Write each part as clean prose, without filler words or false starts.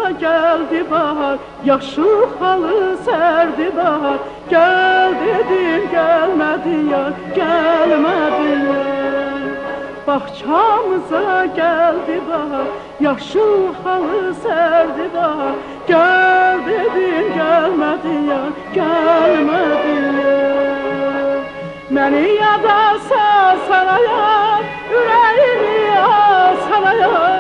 geldi bahar, yaşıl halı serdi bahar. Gel dedim gelmedi yar, gelmedi yar. Bahçamıza geldi bahar, yaşıl halı serdi bahar. Gel dedim gelmedi yar, gelmedi yar. Məni yada sal saraya, ürəyimi al saraya.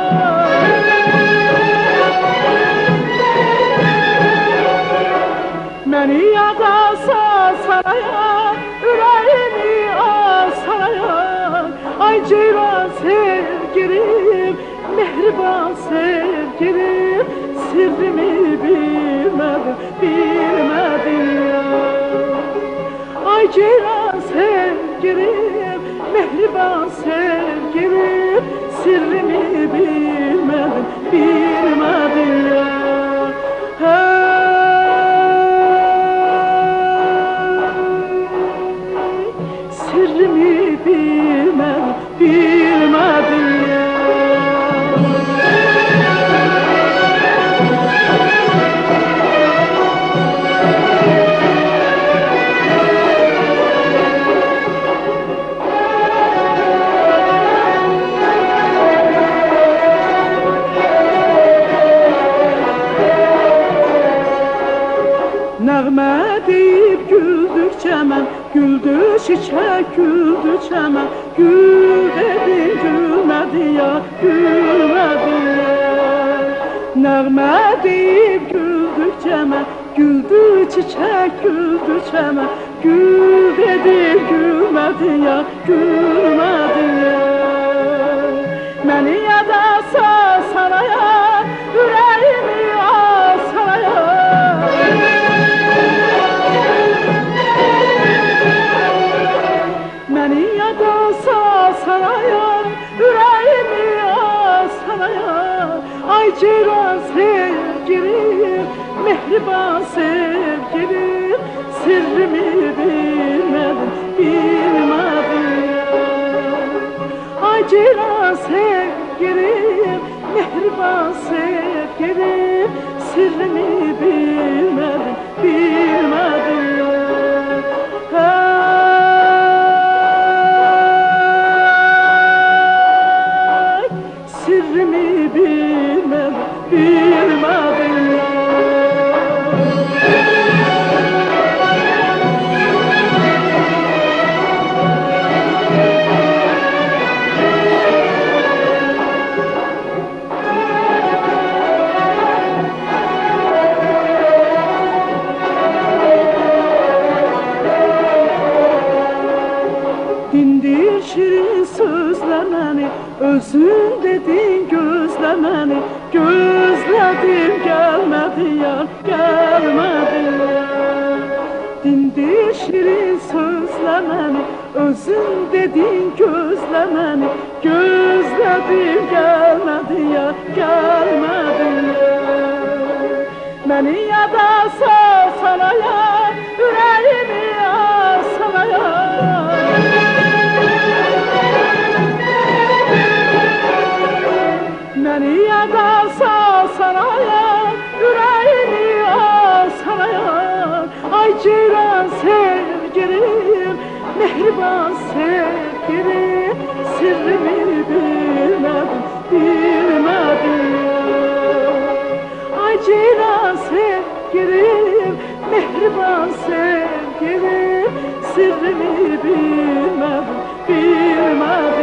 Məni yada sal saraya, ürəyimi al saraya. Ay ceyran sevgilim, mehriban sevgilim, sirrimi bilmedim, bilmedim ya. Ay ceyran sevgilim, mehriban sevgilim, sirrimi bilmedim, bilmedim ya. Sirrimi bilmedim, bilmedim ya. Nəğmə deyib güldükcə mən, güldü çiçək, güldü çəmən. Gül dedim gülmədi ya, gülmədi ya. Nəğmə deyib güldükcə mən, güldü çiçək, güldü çəmən. Gül dedim gülmədi ya, gülmədi ya. Məni yada sal saraya, ürəyimi al saraya. Məni yada sal saraya, ürəyimi al saraya. Ay ceyran sevgilim, mehriban sevgilim, sirrimi bilmedim, bilmedim ya. Ay ceyran sevgilim, mehriban sevgilim, sirrimi bilmedim, bilmedim ya. Sirrimi bilmem, bilmedim ya. Dindir şirin sözleməni, özün dedin gözleməni. Gözledim gelmedi yar, gelmedi yar. Dindir şirin sözleməni, özün dedin gözleməni. Gözledim gelmedi yar, gelmedi yar. Məni yada sal saraya, ürəyimi al saraya. Məni yada sal saraya, ürəyimi al saraya. Ay ceyran sevgilim, mehriban sevgilim, sirrimi bilmedim, bilmedim ya. Ay ceyran sevgilim, mehriban sevgilim, sirrimi bilmedim, bilmedim.